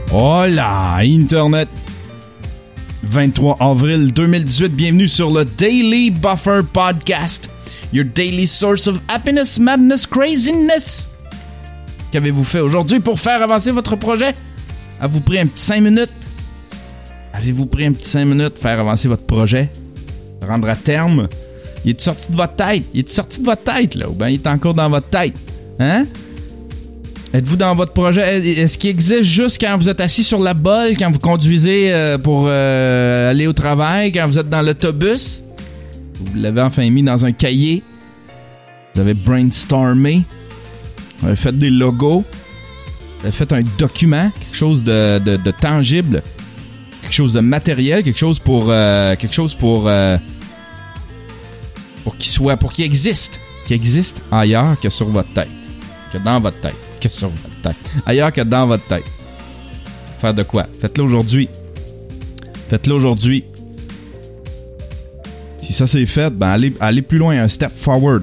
Hola, Internet! 23 avril 2018, bienvenue sur le Daily Buffer Podcast. Your daily source of happiness, madness, craziness. Qu'avez-vous fait aujourd'hui pour faire avancer votre projet? Avez-vous pris un petit 5 minutes? Avez-vous pris un petit 5 minutes pour faire avancer votre projet? Rendre à terme? Il est sorti de votre tête? Il est sorti de votre tête, là? Ou bien il est encore dans votre tête? Hein? Êtes-vous dans votre projet? Est-ce qu'il existe juste quand vous êtes assis sur la bolle, quand vous conduisez pour aller au travail, quand vous êtes dans l'autobus? Vous l'avez enfin mis dans un cahier. Vous avez brainstormé. Vous avez fait des logos. Vous avez fait un document, quelque chose de tangible, quelque chose de matériel, quelque chose pour qu'il existe ailleurs que sur votre tête, que dans votre tête. Que sur votre tête. Ailleurs que dans votre tête. Faire de quoi? Faites-le aujourd'hui. Faites-le aujourd'hui. Si ça c'est fait, ben allez plus loin, un step forward.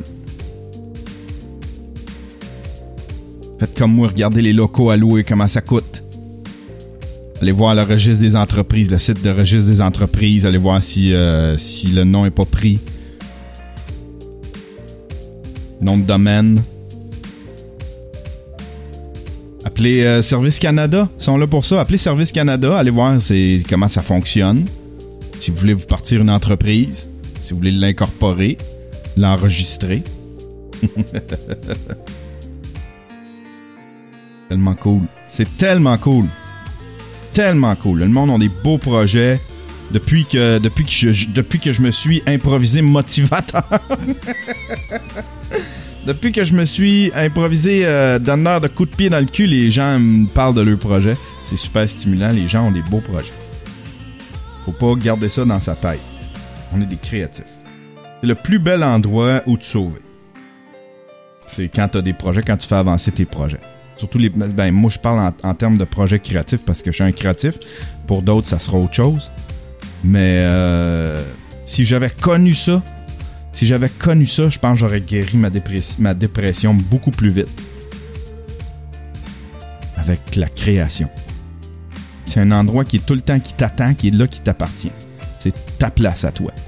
Faites comme moi, regardez les locaux à louer, comment ça coûte. Allez voir le registre des entreprises, le site de registre des entreprises, allez voir si le nom n'est pas pris. Nom de domaine. Appelez Service Canada, ils sont là pour ça. Appelez Service Canada, allez voir comment ça fonctionne. Si vous voulez vous partir une entreprise, si vous voulez l'incorporer, l'enregistrer. Tellement cool. C'est tellement cool. Tellement cool. Le monde a des beaux projets depuis que je me suis improvisé motivateur. Depuis que je me suis improvisé donneur de coups de pied dans le cul, les gens me parlent de leur projet. C'est super stimulant. Les gens ont des beaux projets. Faut pas garder ça dans sa tête. On est des créatifs. C'est le plus bel endroit où te sauver. C'est quand t'as des projets, quand tu fais avancer tes projets. Surtout moi je parle en termes de projets créatifs parce que je suis un créatif. Pour d'autres, ça sera autre chose. Mais si j'avais connu ça, je pense que j'aurais guéri ma dépression beaucoup plus vite. Avec la création. C'est un endroit qui est tout le temps qui t'attend, qui est là, qui t'appartient. C'est ta place à toi.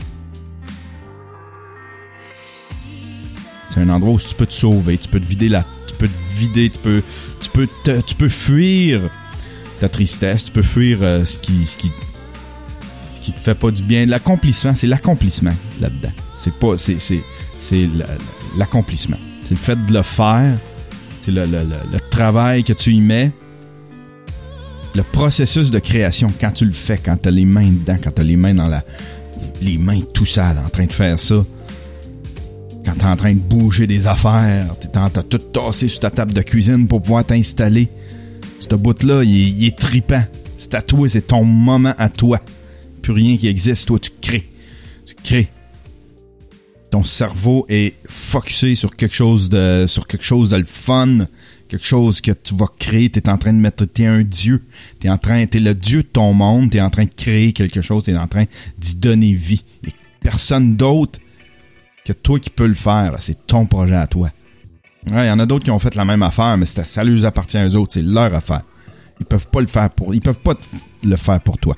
C'est un endroit où tu peux te sauver, tu peux te vider, tu peux fuir ta tristesse, tu peux fuir ce qui te fait pas du bien. L'accomplissement, c'est l'accomplissement là-dedans. C'est l'accomplissement. C'est le fait de le faire. C'est le travail que tu y mets. Le processus de création, quand tu le fais, quand tu as les mains dedans, quand tu as les mains les mains tout sales en train de faire ça. Quand tu es en train de bouger des affaires, t'as tout tassé sur ta table de cuisine pour pouvoir t'installer. Ce bout-là, il est tripant. C'est à toi, c'est ton moment à toi. Plus rien qui existe, toi, tu crées. Tu crées. Ton cerveau est focusé sur quelque chose de le fun, quelque chose que tu vas créer. T'es en train de mettre, t'es un dieu. T'es le dieu de ton monde. T'es en train de créer quelque chose. T'es en train d'y donner vie. Il n'y a personne d'autre que toi qui peux le faire. C'est ton projet à toi. Ouais, il y en a d'autres qui ont fait la même affaire, mais ça leur appartient à eux autres. C'est leur affaire. Ils peuvent pas le faire pour toi.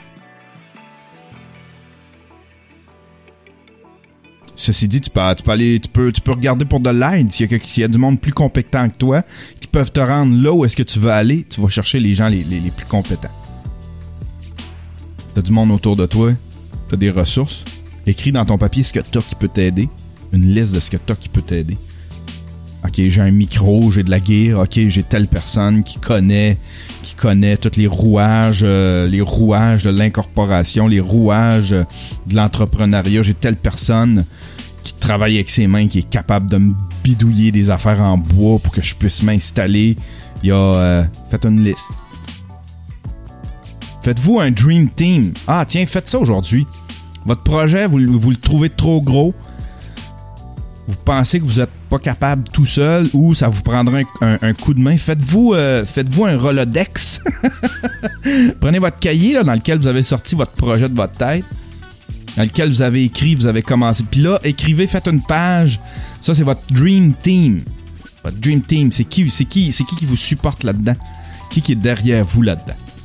Ceci dit, tu peux regarder pour de l'aide. S'il y a du monde plus compétent que toi qui peuvent te rendre là où est-ce que tu veux aller, tu vas chercher les gens les plus compétents. T'as du monde autour de toi, t'as des ressources. Écris dans ton papier ce que t'as qui peut t'aider. Une liste de ce que t'as qui peut t'aider. OK, j'ai un micro, j'ai de la gear. OK, j'ai telle personne qui connaît tous les rouages de l'incorporation, les rouages de l'entrepreneuriat. J'ai telle personne qui travaille avec ses mains, qui est capable de me bidouiller des affaires en bois pour que je puisse m'installer. Faites une liste. Faites-vous un dream team. Ah, tiens, faites ça aujourd'hui. Votre projet, vous le trouvez trop gros. Vous pensez que vous n'êtes pas capable tout seul ou ça vous prendra un coup de main. Faites-vous un Rolodex. Prenez votre cahier là, dans lequel vous avez sorti votre projet de votre tête, dans lequel vous avez écrit, vous avez commencé. Puis là, écrivez, faites une page. Ça, c'est votre Dream Team. Votre Dream Team, c'est qui vous supporte là-dedans? Qui est derrière vous là-dedans?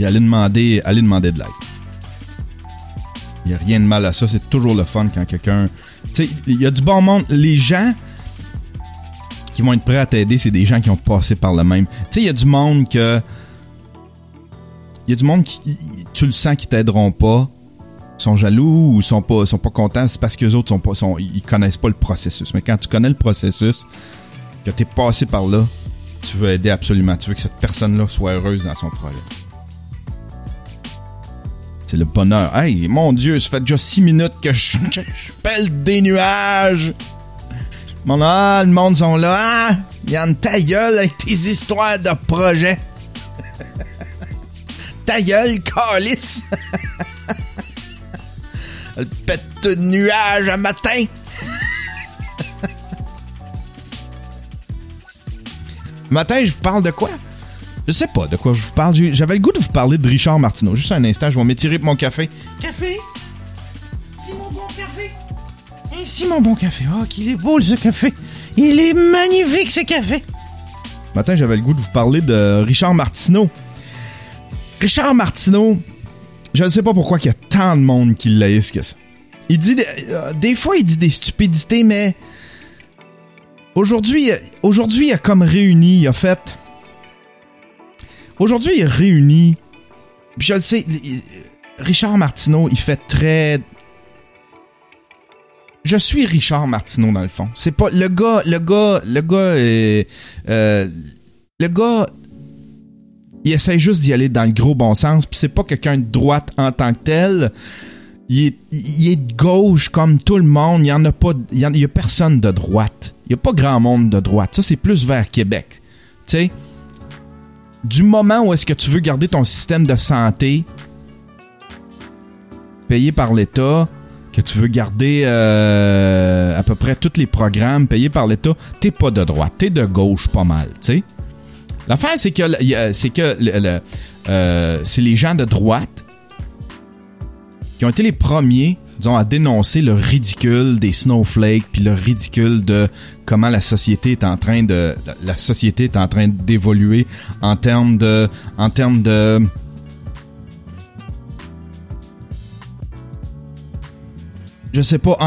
puis allez demander de l'aide. Il n'y a rien de mal à ça, c'est toujours le fun quand quelqu'un... Tu sais, il y a du bon monde. Les gens qui vont être prêts à t'aider, c'est des gens qui ont passé par le même. Tu sais, il y a du monde que... Il y a du monde qui... Tu le sens qu'ils t'aideront pas, sont jaloux ou sont pas contents, c'est parce qu'eux autres ils connaissent pas le processus. Mais quand tu connais le processus, que t'es passé par là, tu veux aider absolument. Tu veux que cette personne-là soit heureuse dans son projet. C'est le bonheur. Hey, mon Dieu, ça fait déjà 6 minutes que je pèle des nuages. Le monde sont là. Ah, Yann, ta gueule avec tes histoires de projets. Ta gueule, calice. Elle pète de nuages à matin. Matin, je vous parle de quoi? Je sais pas de quoi je vous parle. J'avais le goût de vous parler de Richard Martineau. Juste un instant, je vais m'étirer pour mon café. Café? C'est mon bon café. C'est mon bon café. Oh, qu'il est beau, ce café. Il est magnifique, ce café. Matin, j'avais le goût de vous parler de Richard Martineau. Richard Martineau, je ne sais pas pourquoi il y a tant de monde qui l'haïsse que ça. Il dit... des fois, il dit des stupidités, mais... Aujourd'hui, il a comme réuni, il a fait... Aujourd'hui, il a réuni... Puis je le sais, Richard Martineau, il fait très... Je suis Richard Martineau, dans le fond. C'est pas... Le gars, il essaie juste d'y aller dans le gros bon sens, puis c'est pas quelqu'un de droite en tant que tel. Il est de gauche comme tout le monde. Il y en a pas... Il y a personne de droite. Il y a pas grand monde de droite. Ça, c'est plus vers Québec. Tu sais... Du moment où est-ce que tu veux garder ton système de santé payé par l'État, que tu veux garder à peu près tous les programmes payés par l'État, t'es pas de droite, t'es de gauche pas mal, tu sais. L'affaire, c'est que c'est les gens de droite qui ont été les premiers, disons, à dénoncer le ridicule des snowflakes puis le ridicule de comment la société est en train d'évoluer en termes de je sais pas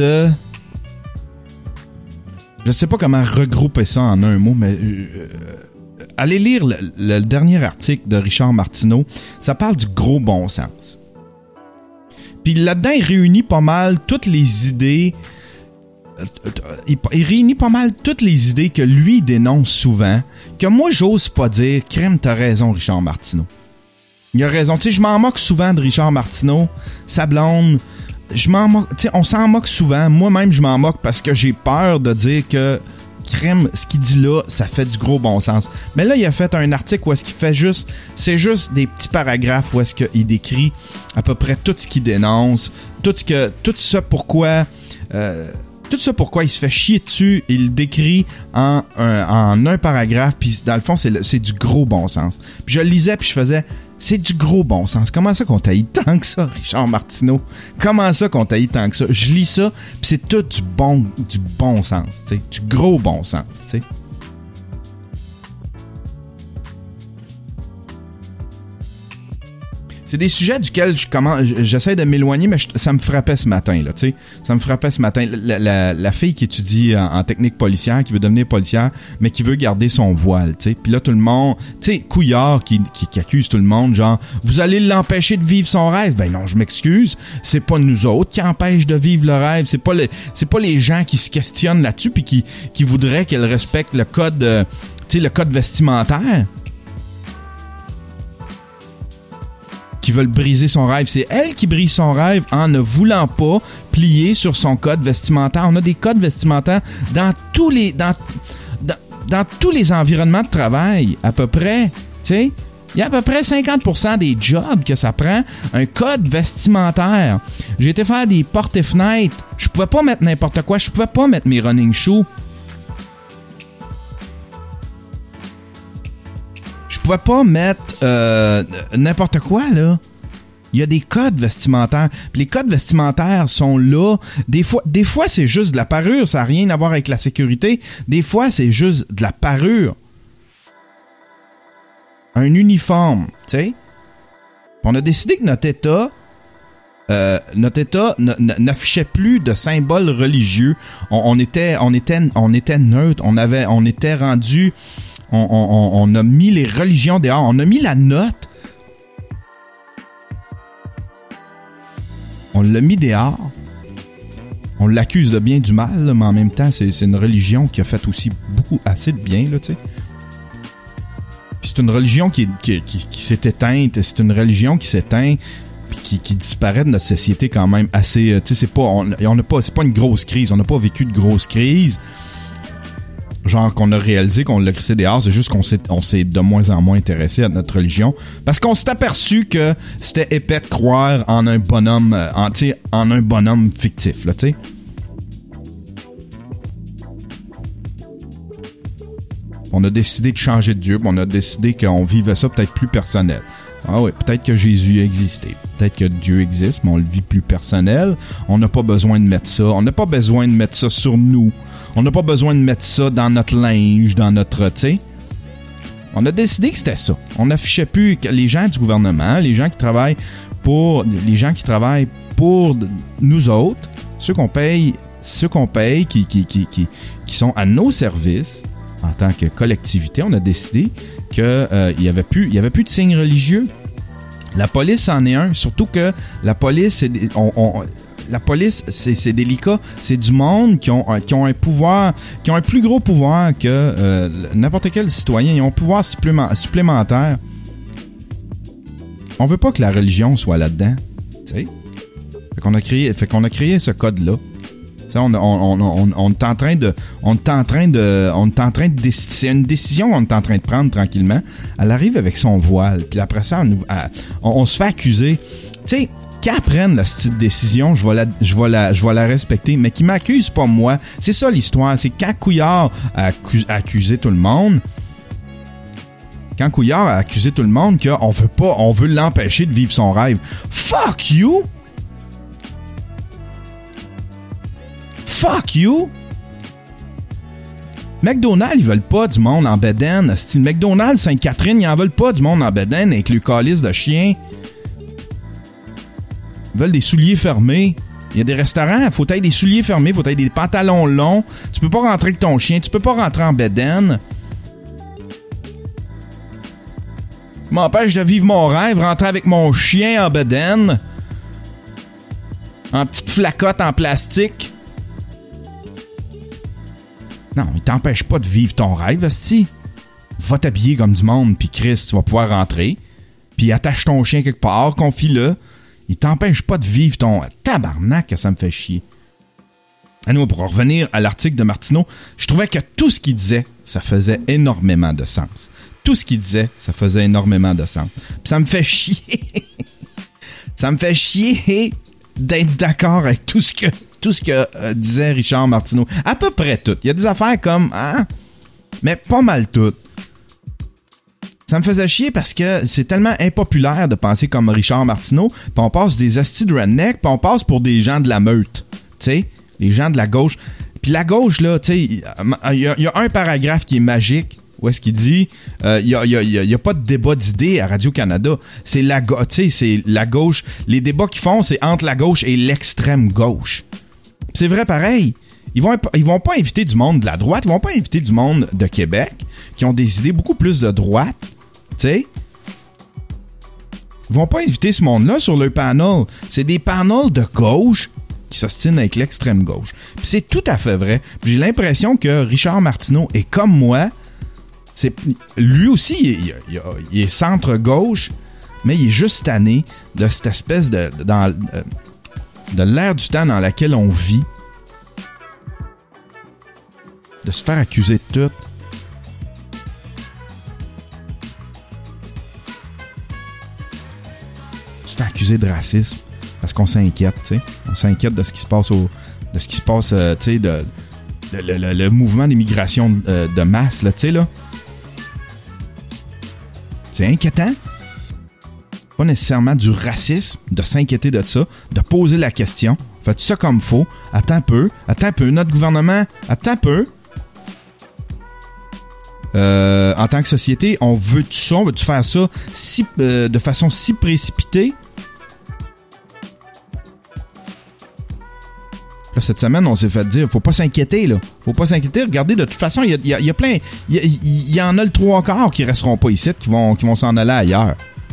comment regrouper ça en un mot, mais allez lire le dernier article de Richard Martineau. Ça parle du gros bon sens. Puis là-dedans, il réunit pas mal toutes les idées. Il réunit pas mal toutes les idées que lui dénonce souvent. Que moi, j'ose pas dire. Crème, t'as raison, Richard Martineau. Il a raison. Tu sais, je m'en moque souvent de Richard Martineau. Sa blonde. Je m'en moque. Tu sais, on s'en moque souvent. Moi-même, je m'en moque parce que j'ai peur de dire que crème, ce qu'il dit là, ça fait du gros bon sens. Mais là, il a fait un article où est-ce qu'il fait juste... C'est juste des petits paragraphes où est-ce qu'il décrit à peu près tout ce qu'il dénonce, tout ça pourquoi il se fait chier dessus, il le décrit en un paragraphe, puis dans le fond, c'est du gros bon sens. Puis je le lisais, puis je faisais... C'est du gros bon sens. Comment ça qu'on t'haït tant que ça, Richard Martineau? Comment ça qu'on t'haït tant que ça? Je lis ça, puis c'est tout du bon sens, tu sais, du gros bon sens, tu sais. C'est des sujets duquel j'essaie de m'éloigner, mais ça me frappait ce matin, là, tu sais. Ça me frappait ce matin. La fille qui étudie en technique policière, qui veut devenir policière, mais qui veut garder son voile, tu sais. Puis là, tout le monde, tu sais, Couillard qui accuse tout le monde, genre, vous allez l'empêcher de vivre son rêve. Ben non, je m'excuse. C'est pas nous autres qui empêchent de vivre le rêve. C'est pas les gens qui se questionnent là-dessus puis qui voudraient qu'elle respecte le code, tu sais, le code vestimentaire. Qui veulent briser son rêve. C'est elle qui brise son rêve en ne voulant pas plier sur son code vestimentaire. On a des codes vestimentaires dans tous les environnements de travail, à peu près. Tu sais, il y a à peu près 50% des jobs que ça prend un code vestimentaire. J'ai été faire des portes et fenêtres. Je pouvais pas mettre n'importe quoi. Je pouvais pas mettre mes running shoes. Je pouvais pas mettre n'importe quoi, là. Il y a des codes vestimentaires. Puis les codes vestimentaires sont là. Des fois, c'est juste de la parure. Ça n'a rien à voir avec la sécurité. Des fois, c'est juste de la parure. Un uniforme, tu sais. On a décidé que notre État n'affichait plus de symboles religieux. On était neutre. On était rendu. On a mis les religions dehors. On a mis la note. On l'a mis dehors. On l'accuse de bien du mal, là, mais en même temps, c'est une religion qui a fait aussi assez de bien, là, tu sais. Puis c'est une religion qui s'est éteinte. C'est une religion qui s'éteint. Puis qui disparaît de notre société quand même assez... Tu sais, c'est pas une grosse crise. On n'a pas vécu de grosse crise. Genre qu'on a réalisé qu'on l'a crissé dehors. C'est juste qu'on s'est de moins en moins intéressé à notre religion. Parce qu'on s'est aperçu que c'était épais de croire en un bonhomme... en un bonhomme fictif, là, tu sais. On a décidé de changer de Dieu. On a décidé qu'on vivait ça peut-être plus personnel. Ah oui, peut-être que Jésus existait. Peut-être que Dieu existe, mais on le vit plus personnel. On n'a pas besoin de mettre ça. On n'a pas besoin de mettre ça sur nous. On n'a pas besoin de mettre ça dans notre linge, dans notre... Tu sais. On a décidé que c'était ça. On n'affichait plus que les gens du gouvernement, les gens qui travaillent pour nous autres, ceux qu'on paye, qui sont à nos services en tant que collectivité. On a décidé qu'il y avait plus de signes religieux. La police en est un, surtout que la police, c'est délicat. C'est du monde qui ont un pouvoir, qui ont un plus gros pouvoir que n'importe quel citoyen. Ils ont un pouvoir supplémentaire. On veut pas que la religion soit là-dedans, tu sais. Fait qu'on a créé ce code-là. On est en train de c'est une décision qu'on est en train de prendre tranquillement. Elle arrive avec son voile, puis après ça, on se fait accuser. Tu sais, qu'elle prenne la petite décision, je vais la respecter, mais qui m'accuse pas moi. C'est ça l'histoire. C'est quand Couillard a accusé tout le monde. Quand Couillard a accusé tout le monde on veut l'empêcher de vivre son rêve. Fuck you! Fuck you! McDonald's, ils veulent pas du monde en bedaine. Style McDonald's, Sainte-Catherine, ils en veulent pas du monde en bedaine avec le calice de chien. Ils veulent des souliers fermés. Il y a des restaurants, faut être des souliers fermés, faut être des pantalons longs. Tu peux pas rentrer avec ton chien, tu peux pas rentrer en bedaine. M'empêche de vivre mon rêve, rentrer avec mon chien en bedaine. En petite flacotte en plastique. Non, il t'empêche pas de vivre ton rêve, esti. Va t'habiller comme du monde, puis Chris, tu vas pouvoir rentrer. Puis attache ton chien quelque part, confie-le. Il t'empêche pas de vivre ton... Tabarnak, que ça me fait chier. À nous, pour revenir à l'article de Martineau, je trouvais que tout ce qu'il disait, ça faisait énormément de sens. Tout ce qu'il disait, ça faisait énormément de sens. Puis ça me fait chier. Ça me fait chier d'être d'accord avec tout ce que disait Richard Martineau. À peu près tout. Il y a des affaires comme... mais pas mal toutes. Ça me faisait chier parce que c'est tellement impopulaire de penser comme Richard Martineau, puis on passe des astis de redneck, puis on passe pour des gens de la meute. Tu sais, les gens de la gauche. Puis la gauche, là, tu sais, il y a un paragraphe qui est magique, où est-ce qu'il dit il y a pas de débat d'idées à Radio-Canada. C'est la gauche. Les débats qu'ils font, c'est entre la gauche et l'extrême gauche. C'est vrai pareil. Ils vont pas inviter du monde de la droite, ils vont pas inviter du monde de Québec qui ont des idées beaucoup plus de droite, tu sais. Ils vont pas inviter ce monde-là sur le panel. C'est des panels de gauche qui s'ostinent avec l'extrême gauche. Puis c'est tout à fait vrai. Puis j'ai l'impression que Richard Martineau est comme moi. Lui aussi, il est centre-gauche, mais il est juste tanné de cette espèce de l'ère du temps dans laquelle on vit, de se faire accuser de tout. Se faire accuser de racisme parce qu'on s'inquiète, tu sais. On s'inquiète de ce qui se passe tu sais, le mouvement d'immigration de masse, là, tu sais, là. C'est inquiétant. Pas nécessairement du racisme, de s'inquiéter de ça, de poser la question. Faites ça comme faut. Attends un peu. Notre gouvernement, attends un peu. en tant que société, on veut-tu ça? On veut-tu faire ça de façon si précipitée? Là, cette semaine, on s'est fait dire, faut pas s'inquiéter, là. Faut pas s'inquiéter. Regardez, de toute façon, il y a plein... Il y en a le 3/4 qui resteront pas ici, qui vont s'en aller ailleurs.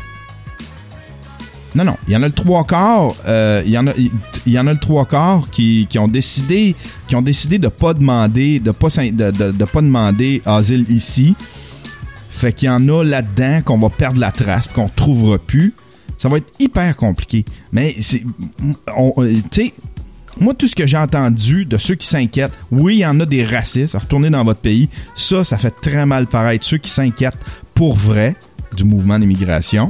Non, il y en a le 3/4, il y en a le 3/4 qui ont décidé de pas demander, de pas demander asile ici. Fait qu'il y en a là-dedans qu'on va perdre la trace, qu'on trouvera plus. Ça va être hyper compliqué. Mais tu sais, moi, tout ce que j'ai entendu de ceux qui s'inquiètent, oui, il y en a des racistes, retournez dans votre pays, ça fait très mal paraître. Ceux qui s'inquiètent pour vrai du mouvement d'immigration,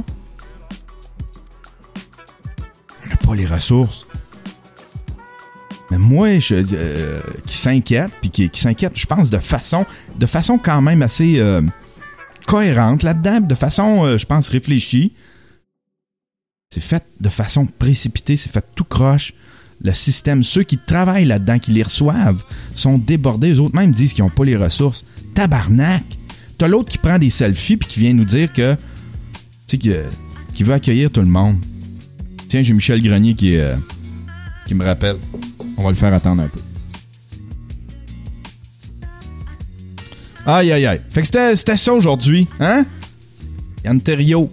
on n'a pas les ressources. Mais moi, qui s'inquiète, puis qui s'inquiète, je pense, de façon quand même assez cohérente là-dedans, de façon, je pense, réfléchie. C'est fait de façon précipitée, c'est fait tout croche. Le système, ceux qui travaillent là-dedans, qui les reçoivent, sont débordés. Eux autres même disent qu'ils n'ont pas les ressources. Tabarnak! T'as l'autre qui prend des selfies puis qui vient nous dire que, tu sais, qu'il veut accueillir tout le monde. Tiens, j'ai Michel Grenier qui me rappelle. On va le faire attendre un peu. Aïe. Fait que c'était ça aujourd'hui, hein? Yann Terriot,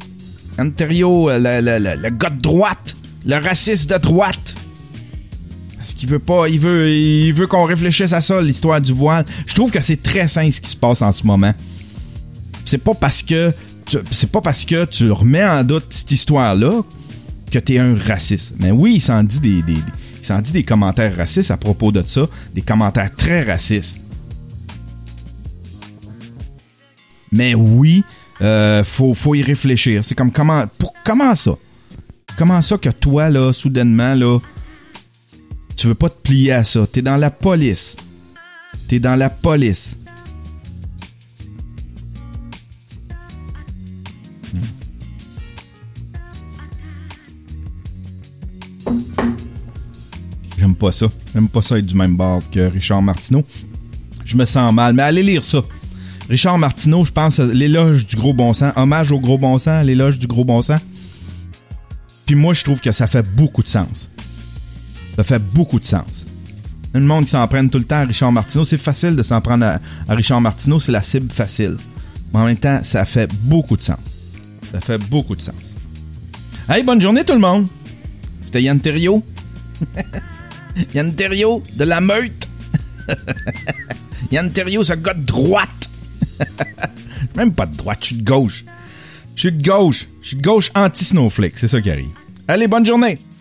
le gars de droite, le raciste de droite. Parce qu'il veut pas, il veut qu'on réfléchisse à ça, l'histoire du voile. Je trouve que c'est très sain ce qui se passe en ce moment. C'est pas parce que tu remets en doute cette histoire-là que t'es un raciste. Mais oui, il s'en dit des commentaires racistes à propos de ça, des commentaires très racistes. Mais oui, faut y réfléchir. C'est comme comment ça? Comment ça que toi, là, soudainement, là, tu veux pas te plier à ça? T'es dans la police. J'aime pas ça. J'aime pas ça être du même bord que Richard Martineau. Je me sens mal. Mais allez lire ça. Richard Martineau, je pense, l'éloge du gros bon sens. Hommage au gros bon sens, l'éloge du gros bon sens. Puis moi, je trouve que ça fait beaucoup de sens. Ça fait beaucoup de sens. Le monde qui s'en prenne tout le temps à Richard Martineau, c'est facile de s'en prendre à Richard Martineau, c'est la cible facile. Mais en même temps, ça fait beaucoup de sens. Hey, bonne journée tout le monde! C'était Yann Terriot. Yann Terriot de la Meute. Yann Terriot, ce gars de droite. Même pas de droite, je suis de gauche. Je suis de gauche anti-snowflake, c'est ça qui arrive. Allez, bonne journée!